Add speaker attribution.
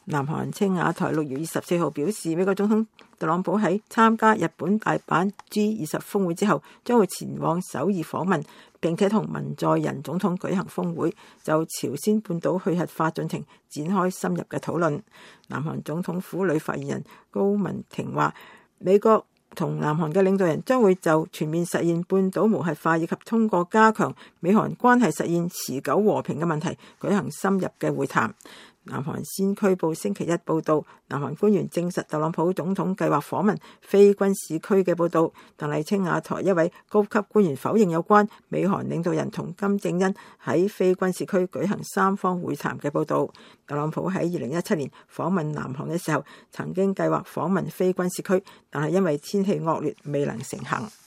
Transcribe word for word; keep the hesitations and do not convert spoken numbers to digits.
Speaker 1: 南韓青瓦台六月二十四號表示，美國總統特朗普喺參加日本大阪 G 二十峰會之後，將會前往首爾訪問，並且同文在寅總統舉行峰會，就朝鮮半島去核化進程展開深入嘅討論。南韓總統府女發言人高文婷話，美國同南韓嘅領導人將會就全面實現半島無核化以及通過加強美韓關係實現持久和平嘅問題舉行深入嘅會談。南韓先驅報星期一報道，南韓官員證實特朗普總統計劃訪問非軍事區嘅報道，但係青瓦台一位高級官員否認有關美韓領導人同金正恩喺非軍事區舉行三方會談嘅報道。特朗普喺二零一七年訪問南韓嘅時候，曾經計劃訪問非軍事區，但係因為天氣惡劣未能成行。